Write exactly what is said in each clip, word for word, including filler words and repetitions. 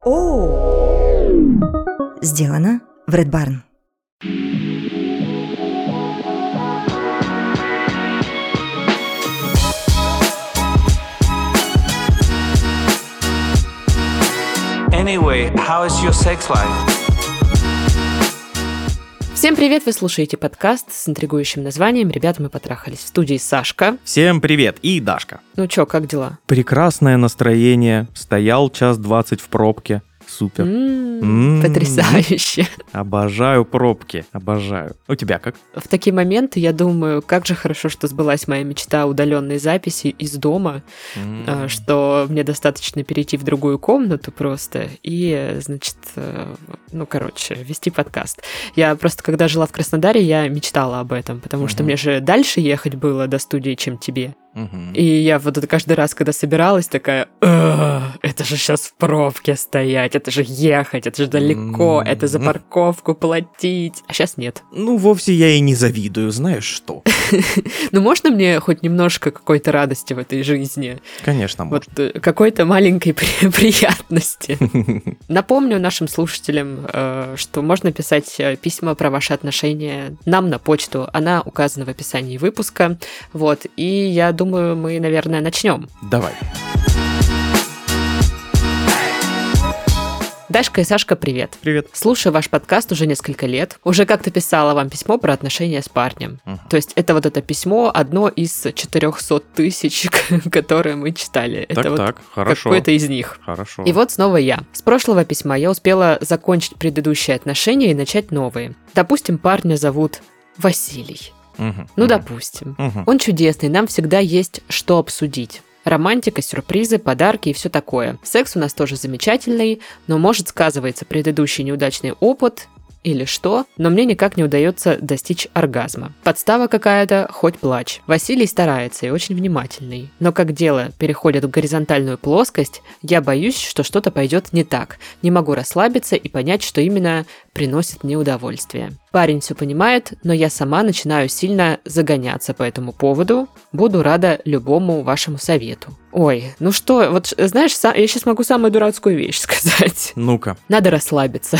О! Сделано в Red Barn. Anyway, how is your sex life? Всем привет, вы слушаете подкаст с интригующим названием «Ребята, мы потрахались». В студии Сашка. Всем привет, и Дашка. Ну чё, как дела? Прекрасное настроение, стоял час двадцать в пробке. Супер. М-м, М-м. Потрясающе. Обожаю пробки, обожаю. У тебя как? В такие моменты я думаю, как же хорошо, что сбылась моя мечта удаленной записи из дома, М. а, что мне достаточно перейти в другую комнату просто и, значит, э, ну, короче, вести подкаст. Я просто, когда жила в Краснодаре, я мечтала об этом, потому что Мгм. мне же дальше ехать было до студии, чем тебе. Мгм. И я вот это каждый раз, когда собиралась, такая, «Ugh, это же сейчас в пробке стоять, это же ехать, это же далеко, М. это за парковку платить». А сейчас нет. Ну, вовсе я и не завидую, знаешь что? Ну, можно мне хоть немножко какой-то радости в этой жизни? Конечно, Вот можно. э, какой-то маленькой при- приятности. Напомню нашим слушателям, э, что можно писать э, письма про ваши отношения нам на почту. Она указана в описании выпуска. Вот. И я думаю, мы, наверное, начнем. Давай. Дашка и Сашка, привет. Привет. Слушаю ваш подкаст уже несколько лет. Уже как-то писала вам письмо про отношения с парнем. Мгм. То есть это вот это письмо одно из четырехсот тысяч, которые мы читали. Это вот Так-так, хорошо. какое-то из них. Хорошо. И вот снова я. С прошлого письма я успела закончить предыдущие отношения и начать новые. Допустим, парня зовут Василий. Мгм. Ну, Мгм. допустим. Мгм. Он чудесный, нам всегда есть что обсудить. Романтика, сюрпризы, подарки и все такое. Секс у нас тоже замечательный, но может сказывается предыдущий неудачный опыт или что, но мне никак не удается достичь оргазма. Подстава какая-то, хоть плачь. Василий старается и очень внимательный, но как дело переходит в горизонтальную плоскость, я боюсь, что что-то пойдет не так. Не могу расслабиться и понять, что именно приносит мне удовольствие. Парень все понимает, но я сама начинаю сильно загоняться по этому поводу. Буду рада любому вашему совету. Ой, ну что, вот знаешь, са- я сейчас могу самую дурацкую вещь сказать. Ну-ка. Надо расслабиться.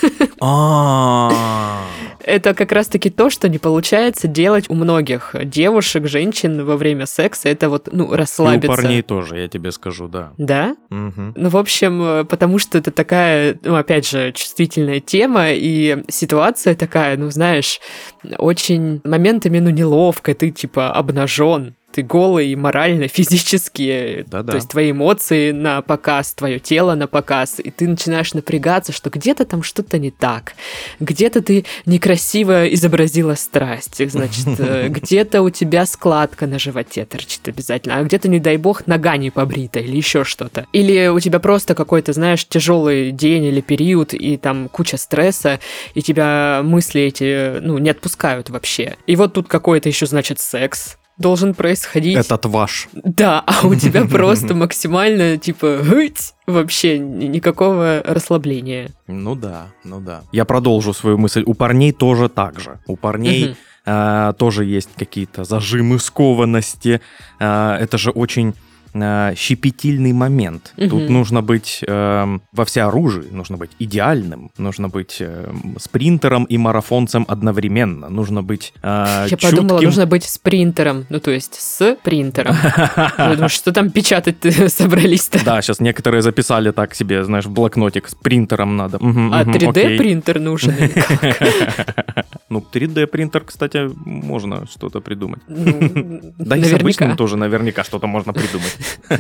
А. Это как раз-таки то, что не получается делать у многих девушек, женщин во время секса. Это вот, ну, И расслабиться. у парней тоже, я тебе скажу, да. Да? Мгм. Ну, в общем, э, потому что это такая, ну, опять же, чувствительная тема, и ситуация такая, ну, знаешь, очень моментами, ну, неловко, ты, типа, обнажен. Ты голый морально, физически, Да-да. то есть твои эмоции на показ, твое тело на показ, и ты начинаешь напрягаться, что где-то там что-то не так, где-то ты некрасиво изобразила страсть, значит, э, где-то у тебя складка на животе торчит обязательно, а где-то, не дай бог, нога не побрита или еще что-то. Или у тебя просто какой-то, знаешь, тяжелый день или период, и там куча стресса, и тебя мысли эти, ну, не отпускают вообще. И вот тут какой-то еще, значит, секс должен происходить. Этот ваш. Да, а у тебя просто максимально, типа, «Гыть!» вообще ни- никакого расслабления. Ну да, ну да. Я продолжу свою мысль. У парней тоже так же. У парней Мгм. а, тоже есть какие-то зажимы, скованности. А, это же очень а, щепетильный момент. Мгм. Тут нужно быть эм, во всеоружии, нужно быть идеальным, нужно быть эм, спринтером и марафонцем одновременно, нужно быть э, Я подумала, чутким. нужно быть спринтером, ну то есть с принтером. Я думаю, что там печатать собрались-то? Да, сейчас некоторые записали так себе, знаешь, в блокнотик, с принтером надо. Мгм, А мгм, три дэ окей. принтер нужен или как? Ну, три дэ принтер, кстати, можно что-то придумать. Ну, Да и с обычным наверняка. тоже наверняка что-то можно придумать.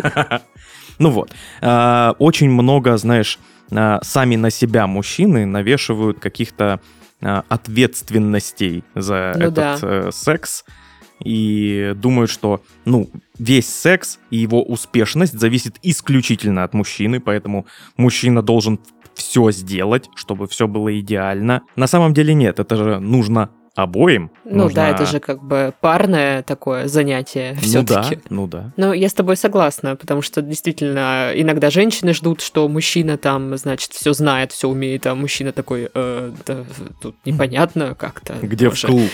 Ну вот, а, очень много, знаешь, а, сами на себя мужчины навешивают каких-то а, ответственностей за Ну да. этот э, секс и думают, что, ну, весь секс и его успешность зависит исключительно от мужчины, поэтому мужчина должен все сделать, чтобы все было идеально. На самом деле нет, это же нужно обоим. Ну Нужно- да, это же как бы парное такое занятие Ну да, все-таки. ну да. Ну, я с тобой согласна, потому что действительно иногда женщины ждут, что мужчина там, значит, все знает, все умеет, а мужчина такой, «Э, да, тут непонятно как-то. Где тоже». вкл?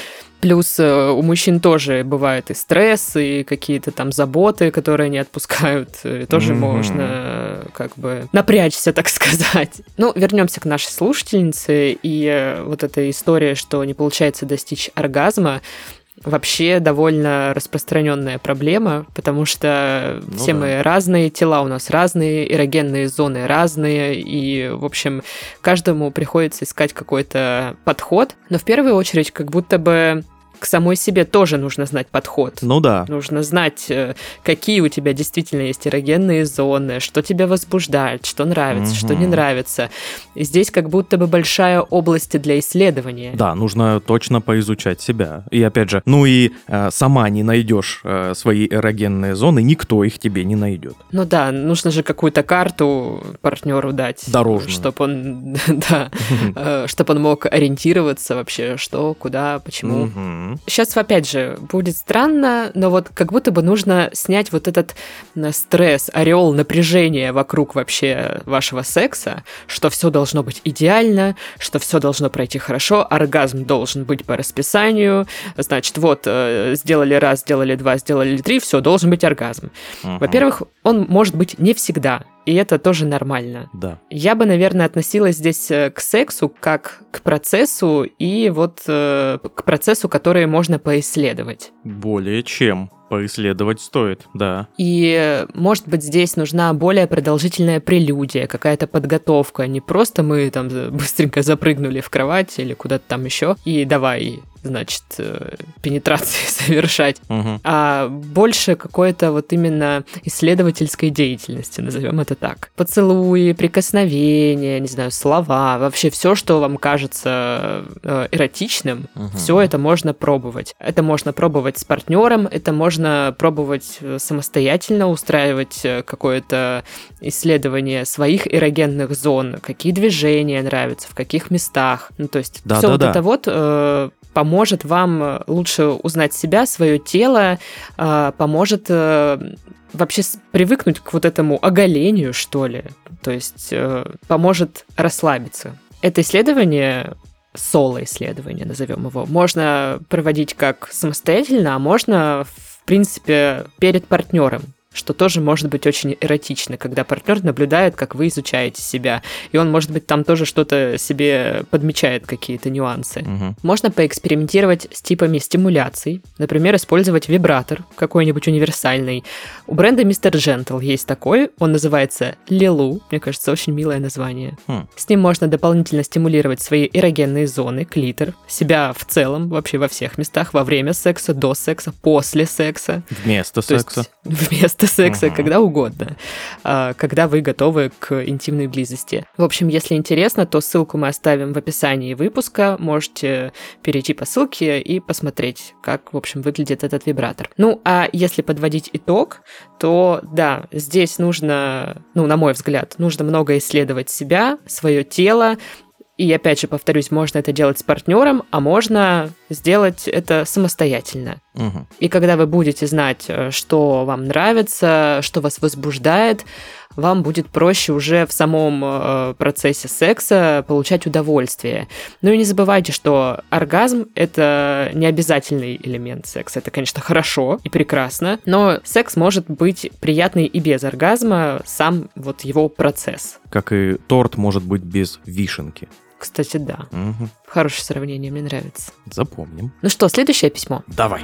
Плюс у мужчин тоже бывает и стресс, и какие-то там заботы, которые не отпускают. И тоже mm-hmm. можно как бы напрячься, так сказать. Ну, вернемся к нашей слушательнице. И вот эта история, что не получается достичь оргазма, вообще довольно распространенная проблема, потому что ну все да. мы разные, тела у нас разные, эрогенные зоны разные, и, в общем, каждому приходится искать какой-то подход. Но в первую очередь, как будто бы к самой себе тоже нужно знать подход. Ну да. Нужно знать, какие у тебя действительно есть эрогенные зоны, что тебя возбуждает, что нравится, угу. что не нравится. И здесь как будто бы большая область для исследования. Да, нужно точно поизучать себя. И опять же, ну и э, сама не найдешь э, свои эрогенные зоны, никто их тебе не найдет. Ну да, нужно же какую-то карту партнеру дать. Дорожную. Чтобы он, да, чтобы он мог ориентироваться вообще, что, куда, почему. Сейчас, опять же, будет странно, но вот как будто бы нужно снять вот этот стресс, ореол напряжения вокруг вообще вашего секса, что все должно быть идеально, что все должно пройти хорошо, оргазм должен быть по расписанию, значит, вот, сделали раз, сделали два, сделали три, все, должен быть оргазм. Uh-huh. Во-первых, он может быть не всегда, и это тоже нормально. Да. Я бы, наверное, относилась здесь к сексу как к процессу и вот э, к процессу, который можно поисследовать. Более чем. Поисследовать стоит, да. И, может быть, здесь нужна более продолжительная прелюдия, какая-то подготовка. Не просто мы там быстренько запрыгнули в кровать или куда-то там еще и давай, значит, пенетрации совершать, угу. а больше какой-то вот именно исследовательской деятельности, назовем это так. Поцелуи, прикосновения, не знаю, слова, вообще все, что вам кажется эротичным, угу. все это можно пробовать. Это можно пробовать с партнером, это можно Можно пробовать самостоятельно, устраивать какое-то исследование своих эрогенных зон, какие движения нравятся, в каких местах. Ну, то есть да, все да, вот да. это вот э, поможет вам лучше узнать себя, свое тело, э, поможет э, вообще привыкнуть к вот этому оголению, что ли. То есть э, поможет расслабиться. Это исследование... соло-исследование, назовем его, можно проводить как самостоятельно, а можно, в принципе, перед партнером, что тоже может быть очень эротично, когда партнер наблюдает, как вы изучаете себя, и он, может быть, там тоже что-то себе подмечает, какие-то нюансы. Угу. Можно поэкспериментировать с типами стимуляций, например, использовать вибратор какой-нибудь универсальный. У бренда мистер Gentle есть такой, он называется Лилу, мне кажется, очень милое название. Хм. С ним можно дополнительно стимулировать свои эрогенные зоны, клитор, себя в целом, вообще во всех местах, во время секса, до секса, после секса. Вместо То секса. Есть, вместо секса, uh-huh. когда угодно, когда вы готовы к интимной близости. В общем, если интересно, то ссылку мы оставим в описании выпуска, можете перейти по ссылке и посмотреть, как, в общем, выглядит этот вибратор. Ну, а если подводить итог, то, да, здесь нужно, ну, на мой взгляд, нужно много исследовать себя, свое тело. И опять же, повторюсь, можно это делать с партнером, а можно сделать это самостоятельно. Угу. И когда вы будете знать, что вам нравится, что вас возбуждает, вам будет проще уже в самом процессе секса получать удовольствие. Ну и не забывайте, что оргазм — это не обязательный элемент секса. Это, конечно, хорошо и прекрасно, но секс может быть приятный и без оргазма, сам вот его процесс. Как и торт может быть без вишенки. Кстати, да. Угу. Хорошее сравнение, мне нравится. Запомним. Ну что, следующее письмо. Давай.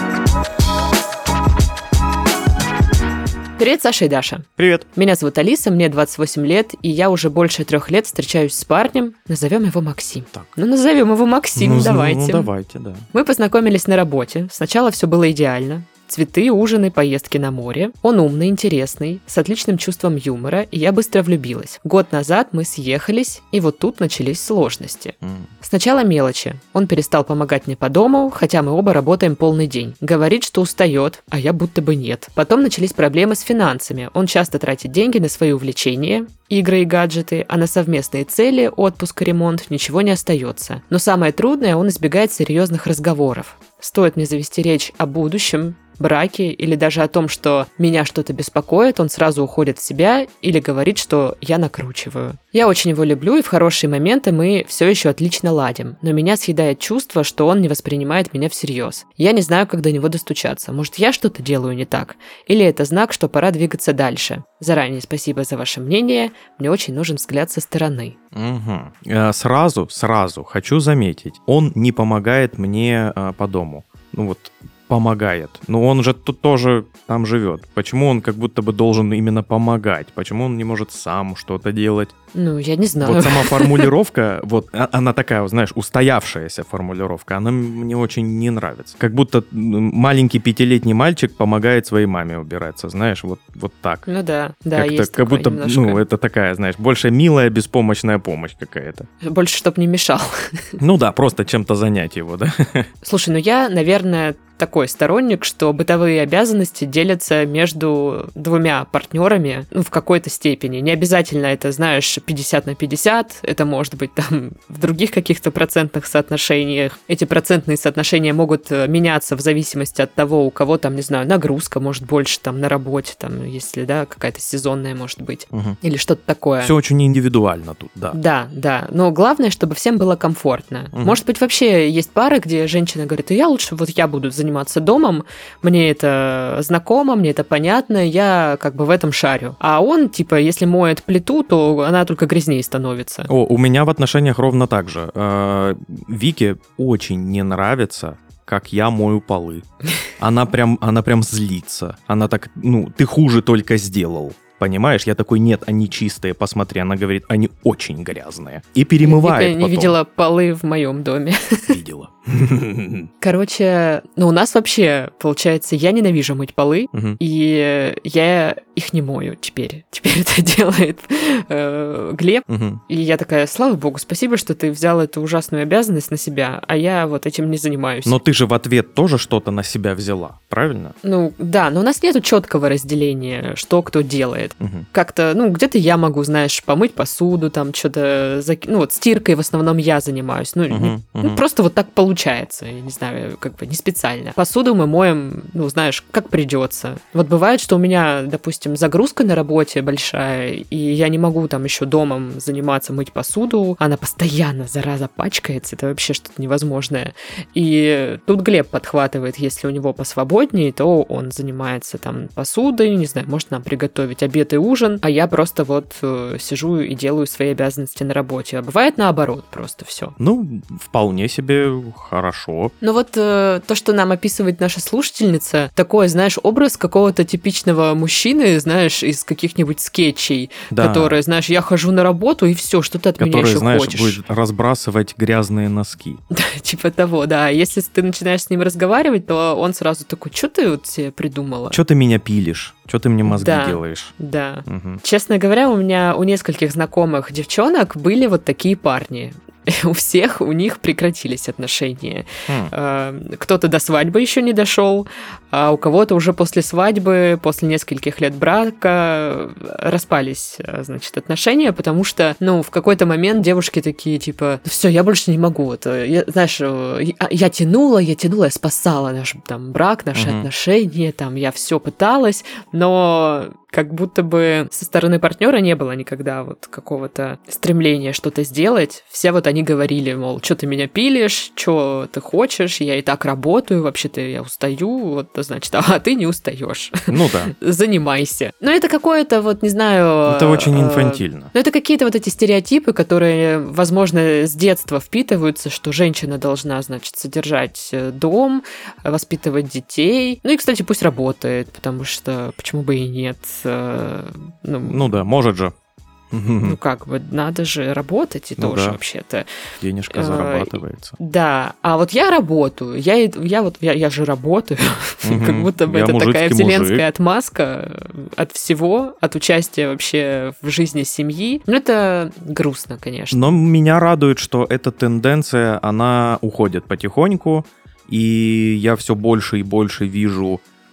Привет, Саша и Даша. Привет. Меня зовут Алиса, мне двадцать восемь лет, и я уже больше трех лет встречаюсь с парнем. Назовем его Максим. Так. Ну, назовем его Максим, ну, давайте. Ну, давайте, да. Мы познакомились на работе. Сначала все было идеально. Цветы, ужины, поездки на море. Он умный, интересный, с отличным чувством юмора, и я быстро влюбилась. Год назад мы съехались, и вот тут начались сложности. Mm. Сначала мелочи. Он перестал помогать мне по дому, хотя мы оба работаем полный день. Говорит, что устает, а я будто бы нет. Потом начались проблемы с финансами. Он часто тратит деньги на свои увлечения, игры и гаджеты, а на совместные цели, отпуск и ремонт ничего не остается. Но самое трудное, он избегает серьезных разговоров. Стоит мне завести речь о будущем, браке или даже о том, что меня что-то беспокоит, он сразу уходит в себя или говорит, что я накручиваю. Я очень его люблю, и в хорошие моменты мы все еще отлично ладим, но меня съедает чувство, что он не воспринимает меня всерьез. Я не знаю, как до него достучаться. Может, я что-то делаю не так? Или это знак, что пора двигаться дальше? Заранее спасибо за ваше мнение. Мне очень нужен взгляд со стороны. Угу. Сразу, сразу хочу заметить, он не помогает мне а, по дому. Ну вот, помогает. Но он же тут тоже там живет. Почему он как будто бы должен именно помогать? Почему он не может сам что-то делать? Ну, я не знаю. Вот сама формулировка, вот она такая, знаешь, устоявшаяся формулировка, она мне очень не нравится. Как будто маленький пятилетний мальчик помогает своей маме убираться, знаешь, вот, вот так. Ну да, да, Как-то, есть как такое будто, немножко. ну, это такая, знаешь, больше милая, беспомощная помощь какая-то. Больше, чтоб не мешал. Ну да, просто чем-то занять его, да. Слушай, ну я, наверное, такой сторонник, что бытовые обязанности делятся между двумя партнерами, ну, в какой-то степени. Не обязательно это, знаешь, пятьдесят на пятьдесят, это может быть там в других каких-то процентных соотношениях. Эти процентные соотношения могут меняться в зависимости от того, у кого там, не знаю, нагрузка может больше там на работе, там, если, да, какая-то сезонная может быть, Угу. или что-то такое. Все очень индивидуально тут, да. Да, да, но главное, чтобы всем было комфортно. Мгм. Может быть, вообще есть пары, где женщина говорит, я лучше, вот я буду заниматься домом, мне это знакомо, мне это понятно, я как бы в этом шарю. А он, типа, если моет плиту, то она только грязнее становится. О, у меня в отношениях ровно так же. Э, Вике очень не нравится, как я мою полы. Она прям, она прям злится. Она так, ну, ты хуже только сделал. Понимаешь? Я такой, нет, они чистые, посмотри. Она говорит, они очень грязные. И перемывает Я не потом. видела полы в моем доме. Видела. Короче, ну у нас вообще, получается, я ненавижу мыть полы, Мгм. и я их не мою теперь. Теперь это делает э, Глеб. Мгм. И я такая, слава богу, спасибо, что ты взял эту ужасную обязанность на себя, а я вот этим не занимаюсь. Но ты же в ответ тоже что-то на себя взяла, правильно? Ну, да, но у нас нету четкого разделения, что кто делает. Мгм. Как-то, ну, где-то я могу, знаешь, помыть посуду, там, что-то... Заки... Ну, вот стиркой в основном я занимаюсь. Ну, Мгм, не- ну, мгм. просто вот так получается, я не знаю, как бы не специально. Посуду мы моем, ну, знаешь, как придется. Вот бывает, что у меня, допустим, загрузка на работе большая, и я не могу там еще домом заниматься, мыть посуду. Она постоянно, зараза, пачкается. Это вообще что-то невозможное. И тут Глеб подхватывает, если у него посвободнее, то он занимается там посудой, не знаю, может нам приготовить обед и ужин, а я просто вот э, сижу и делаю свои обязанности на работе. А бывает наоборот просто все. Ну, вполне себе хорошо. Но вот э, то, что нам описывает наша слушательница, такой, знаешь, образ какого-то типичного мужчины, знаешь, из каких-нибудь скетчей, Да. который, знаешь, я хожу на работу, и все, что ты от меня Который, еще знаешь, хочешь. будет разбрасывать грязные носки. Типа того, да. Если ты начинаешь с ним разговаривать, то он сразу такой, что ты вот себе придумала? Че ты меня пилишь? Че ты мне мозги Да. делаешь? Да. Мгм. Честно говоря, у меня у нескольких знакомых девчонок были вот такие парни. У всех у них прекратились отношения. Хм. Э, Кто-то до свадьбы еще не дошел, а у кого-то уже после свадьбы, после нескольких лет брака распались, э, значит, отношения, потому что, ну, в какой-то момент девушки такие, типа, все, я больше не могу. Вот, э, я, знаешь, э, я, я тянула, я тянула, я спасала наш там брак, наши Мгм. отношения, там, я все пыталась, но как будто бы со стороны партнера не было никогда вот какого-то стремления что-то сделать. Все вот они говорили, мол, что ты меня пилишь, что ты хочешь, я и так работаю, вообще-то я устаю, вот, значит, а ты не устаешь. Ну да. Занимайся. Но это какое-то, вот, не знаю... Это очень э, инфантильно. Ну, это какие-то вот эти стереотипы, которые, возможно, с детства впитываются, что женщина должна, значит, содержать э, дом, воспитывать детей. Ну и, кстати, пусть работает, потому что почему бы и нет. э, Ну, Ну да, может же. ну как бы, надо же работать и Ну тоже да. вообще-то. Денежка э, зарабатывается. Да, а вот я работаю, я, и- я вот, я, я же работаю, Мгм. как будто бы Я это такая мужицкий вселенская мужик. отмазка от всего, от участия вообще в жизни семьи. Ну, это грустно, конечно. Но меня радует, что эта тенденция, она уходит потихоньку, и я все больше и больше вижу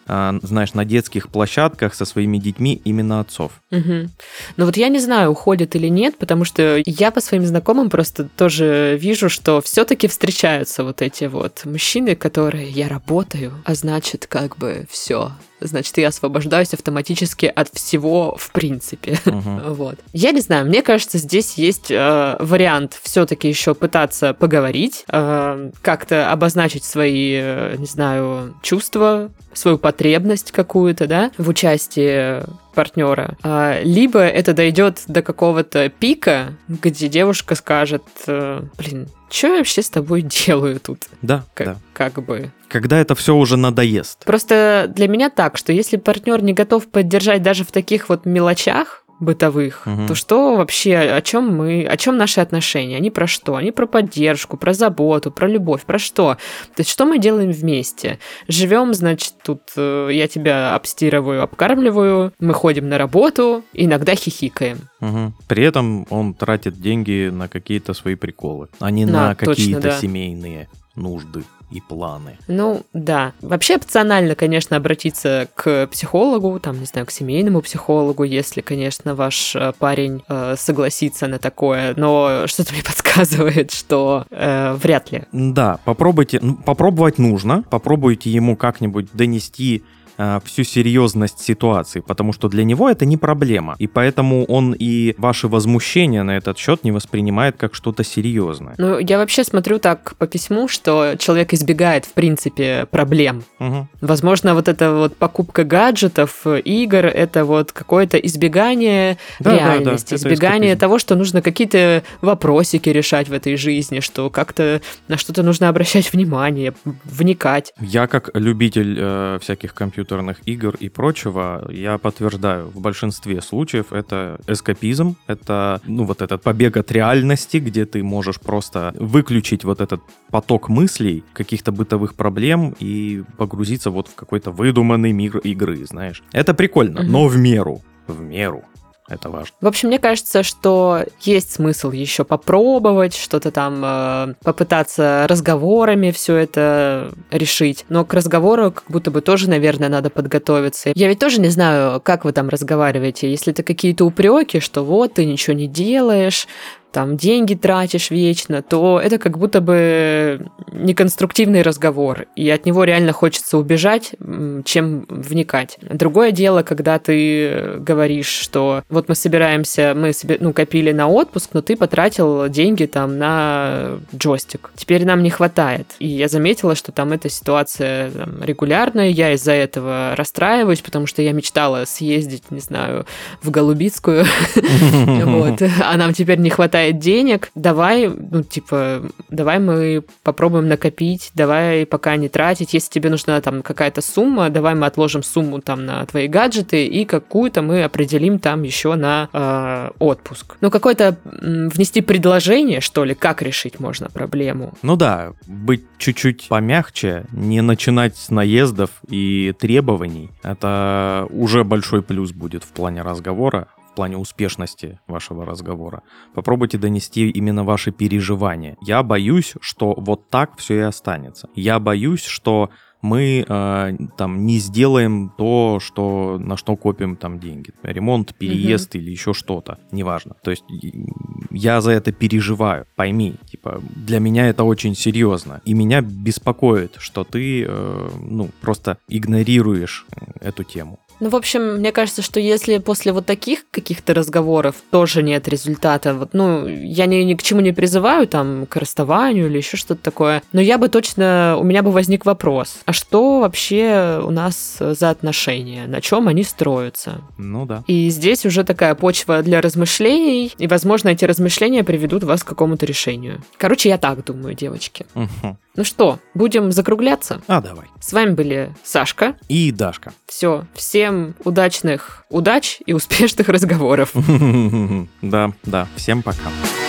знаешь, на детских площадках со своими детьми именно отцов. Угу. Ну вот я не знаю, уходят или нет, потому что я по своим знакомым просто тоже вижу, что все-таки встречаются вот эти вот мужчины, которые я работаю, а значит, как бы все. Значит, я освобождаюсь автоматически от всего в принципе. Uh-huh. Вот. Я не знаю, мне кажется, здесь есть э, вариант все-таки еще пытаться поговорить, э, как-то обозначить свои, э, не знаю, чувства, свою потребность какую-то, да, в участии партнера. А, либо это дойдет до какого-то пика, где девушка скажет: блин, что я вообще с тобой делаю тут? Да, как, да. Как бы. Когда это все уже надоест. Просто для меня так, что если партнер не готов поддержать даже в таких вот мелочах бытовых, угу. то что вообще, о чем мы, о чем наши отношения? Они про что? Они про поддержку, про заботу, про любовь, про что? То есть что мы делаем вместе? Живем, значит, тут я тебя обстирываю, обкармливаю, мы ходим на работу, иногда хихикаем. Угу. При этом он тратит деньги на какие-то свои приколы, а не да, на какие-то точно, да. семейные нужды и планы. Ну, да. Вообще опционально, конечно, обратиться к психологу, там, не знаю, к семейному психологу, если, конечно, ваш парень э, согласится на такое, но что-то мне подсказывает, что э, вряд ли. Да, попробуйте, ну, попробовать нужно, попробуйте ему как-нибудь донести всю серьезность ситуации, потому что для него это не проблема, и поэтому он и ваши возмущения на этот счет не воспринимает как что-то серьезное. Ну, я вообще смотрю так по письму, что человек избегает, в принципе, проблем. Угу. Возможно, вот эта вот покупка гаджетов, игр, это вот какое-то избегание да, реальности, да, да, избегание того, что нужно какие-то вопросики решать в этой жизни, что как-то на что-то нужно обращать внимание, вникать. Я как любитель э, всяких компьютеров игр и прочего, я подтверждаю, в большинстве случаев это эскапизм, это, ну, вот этот побег от реальности, где ты можешь просто выключить вот этот поток мыслей, каких-то бытовых проблем и погрузиться вот в какой-то выдуманный мир игры, знаешь. Это прикольно, угу. но в меру, в меру. Это важно. В общем, мне кажется, что есть смысл еще попробовать, что-то там э, попытаться разговорами все это решить. Но к разговору как будто бы тоже, наверное, надо подготовиться. Я ведь тоже не знаю, как вы там разговариваете. Если это какие-то упреки, что вот ты ничего не делаешь, там деньги тратишь вечно, то это как будто бы неконструктивный разговор, и от него реально хочется убежать, чем вникать. Другое дело, когда ты говоришь, что вот мы собираемся, мы себе, ну, копили на отпуск, но ты потратил деньги там на джойстик. Теперь нам не хватает. И я заметила, что там эта ситуация там регулярная, я из-за этого расстраиваюсь, потому что я мечтала съездить, не знаю, в Голубицкую, а нам теперь не хватает денег, давай, ну, типа, давай мы попробуем накопить, давай пока не тратить, если тебе нужна там какая-то сумма, давай мы отложим сумму там на твои гаджеты и какую-то мы определим там еще на э, отпуск. Ну, какое-то м, внести предложение, что ли, как решить можно проблему. Ну да, быть чуть-чуть помягче, не начинать с наездов и требований, это уже большой плюс будет в плане разговора, в плане успешности вашего разговора. Попробуйте донести именно ваши переживания. Я боюсь, что вот так все и останется. Я боюсь, что мы э, там не сделаем то, что, на что копим там деньги. Ремонт, переезд угу. или еще что-то. Неважно. То есть я за это переживаю. Пойми, типа, для меня это очень серьезно. И меня беспокоит, что ты э, ну, просто игнорируешь эту тему. Ну, в общем, мне кажется, что если после вот таких каких-то разговоров тоже нет результата, вот, ну, я ни, ни к чему не призываю, там, к расставанию или еще что-то такое, но я бы точно, у меня бы возник вопрос, а что вообще у нас за отношения, на чем они строятся? Ну да. И здесь уже такая почва для размышлений, и, возможно, эти размышления приведут вас к какому-то решению. Короче, я так думаю, девочки. Угу. Ну что, будем закругляться? А, давай. С вами были Сашка и Дашка. Все, всем удачных удач и успешных разговоров. Да, да, всем пока.